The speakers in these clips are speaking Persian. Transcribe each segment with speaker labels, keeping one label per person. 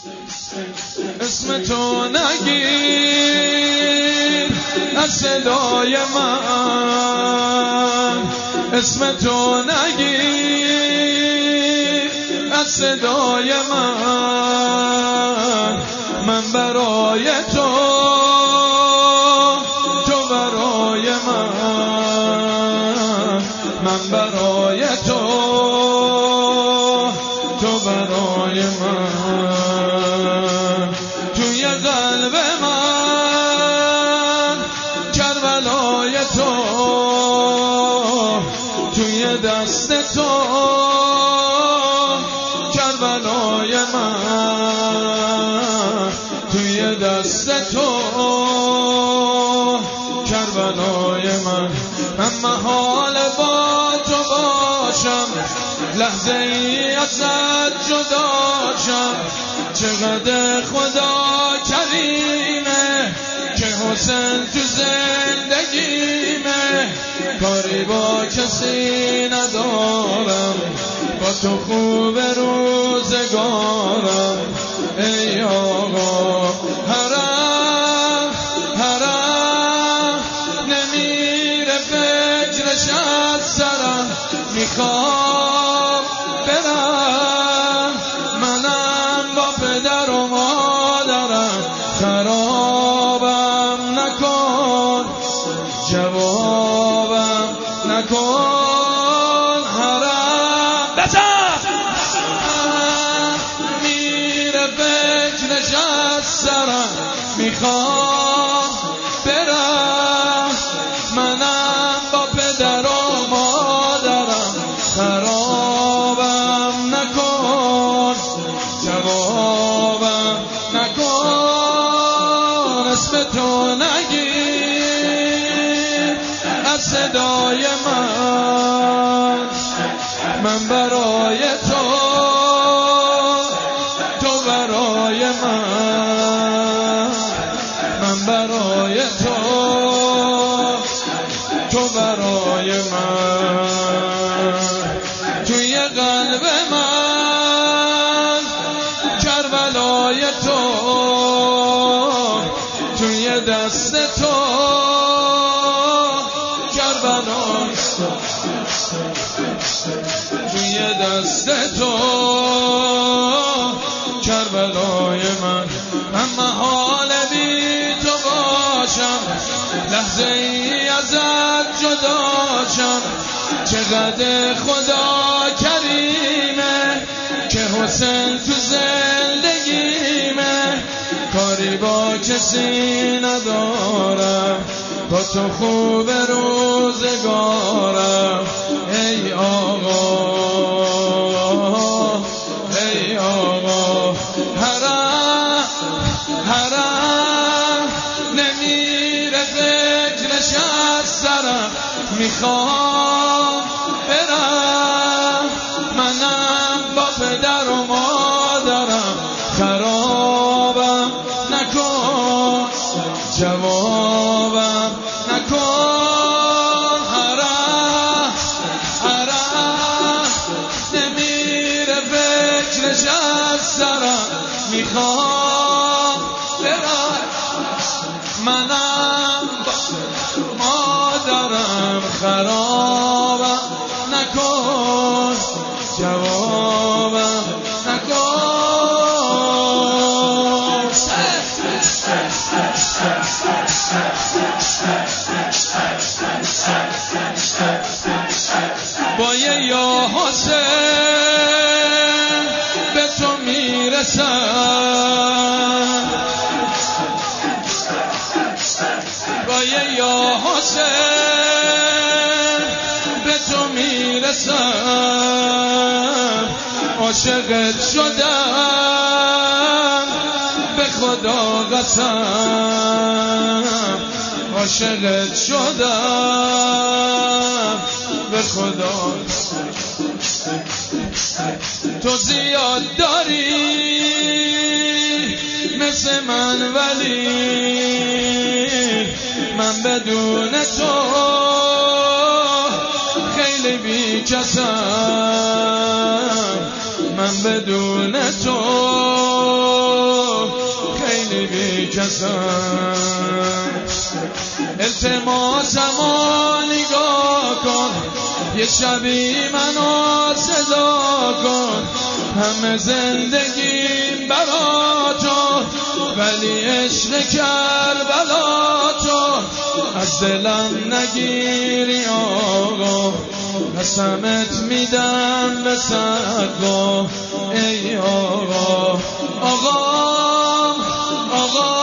Speaker 1: اسم تو نگیر از صدای من، اسم تو نگیر از صدای من برای تو، تو برای من برای تو، تو برای من. توی قلب من کربلای تو، توی دست تو کربلای من، توی دست تو کربلای من. من محال با تو باشم، لحظه ای ازت جداشم. چقدر خدا کریمه که حسن تو زندگیمه. کاری با کسی ندارم، با تو خوب روزگارم. ای آقا حرم حرم نمیره فکرش از سرم. میخوام برم منم با پدر و مادرم. خرابم نکن جوابم نکن. حرم میره فکرش از سرم. میخوام برم منم با پدر و مادرم. خرابم نکن جوابم نکن. اسم تو نگیر از صدای من برای تو، تو برای من برای تو، تو برای من. توی قلب من کربلای تو، توی دست تو کربلای، توی دست تو کربلای من. من محال بی تو باشم، لحظه ای ازت جداشم. چقدر خدا کریمه که حسن تو زندگیمه. کاری با کسی ندارم، با تو خوب روزگارم. ای آقا ای آقا حرم حرم نمیره فکرش از سرم. میخوام برم منم با پدر و مادرم. خرابم نکن جوابم نکن. حرم حرم نمیره فکرش از سرم. میخوام برم منم با مادرم. خرابم نکن جوابم نکن. با یا حسین به تو میرسم، با یا حسین به تو میرسم. عاشقت شدم به خدا قسم. عاشقت شدم به خدا. تو زیاد داری مثل من، ولی من بدون تو خیلی بی‌کسم. من بدون تو کسم التماسمو نگاه کن یه شبی منو صدا کن همه زندگیم برا تو ولی عشق کربلا تو از دلم نگیری آقا قسمت میدم به صدقا ای آقا آقا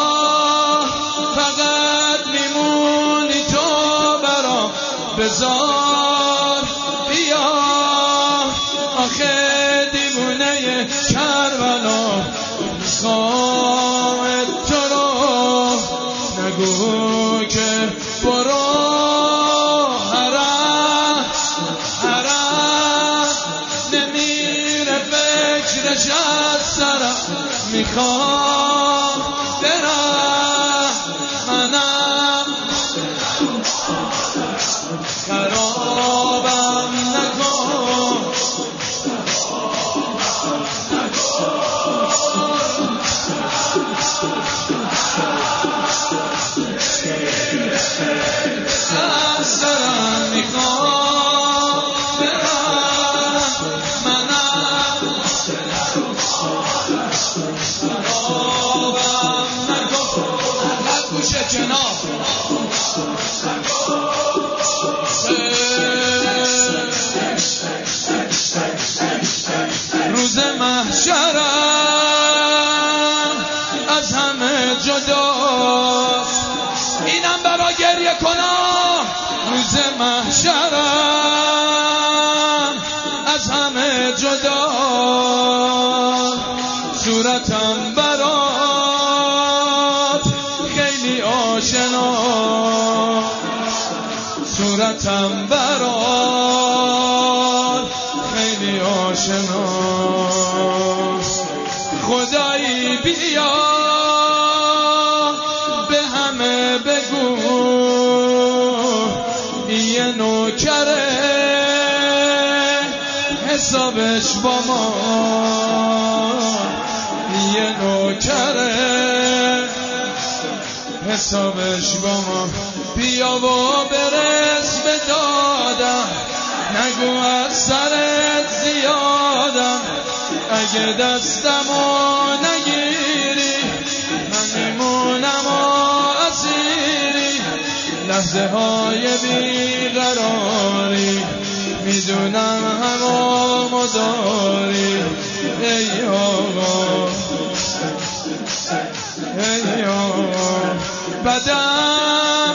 Speaker 1: فقط میمونی تو برام بذار بیا آخه دیوونه کربلا میخوام تو رو نگو که برو نمیره فکرش از سرم میخوام برم منم خرابم نکن از سرم میخوام برم منم خرابم نکن قد گوشه کنار روز محشرم از همه جداست اینم برا گریه کنم روز محشرم از همه جدا صورتم برات خیلی آشنا صورتم برات خیلی آشناست خدایی بیا به همه بگو یه نوکره حسابش با ما یه نوکره حسابش با ما بیا و برس به دادم نگو از سرت زیادم اگه دستمو نگیری من میمونم و اسیری لحظه های بیقراری میدونم همامو داری ای آقا ای آقا بدم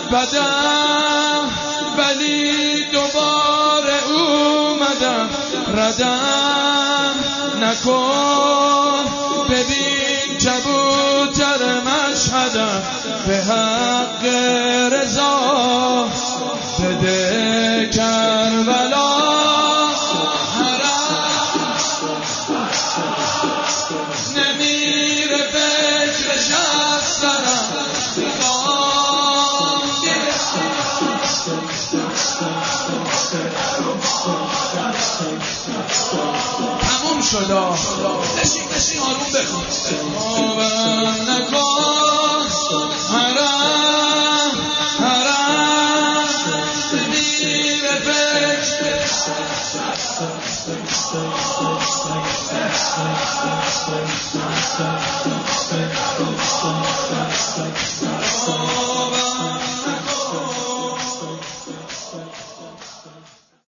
Speaker 1: ولی دوباره اومدم ردم نکن ببین کبوتر مشهدم به حق رضا بده کربلا نمیره فکرش از سرم تموم شدا بشین آروم بخون آبم نکن حرم نمیره فکرش